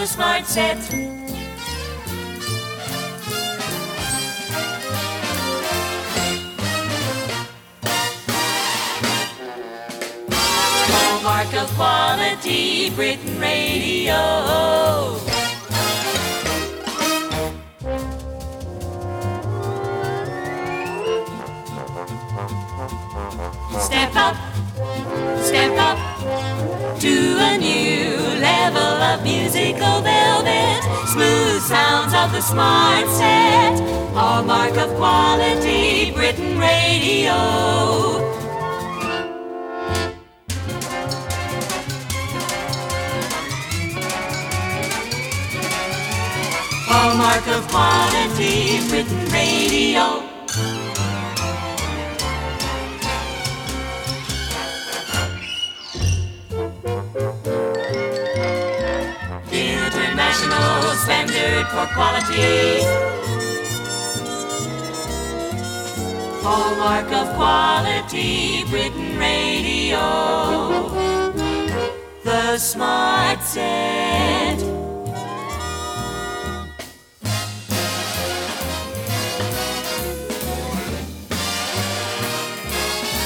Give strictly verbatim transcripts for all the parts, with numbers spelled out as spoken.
the smart set. Hallmark of quality, Britain Radio. Step up, step up to a new level of musical velvet. Smooth sounds of the smart set. Hallmark of quality, Britain Radio. Hallmark of quality, Britain Radio. International standard for quality. Hallmark of quality, Britain Radio. The smart set.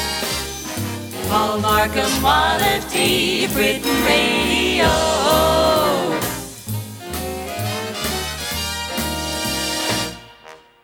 Hallmark of quality, Britain Radio.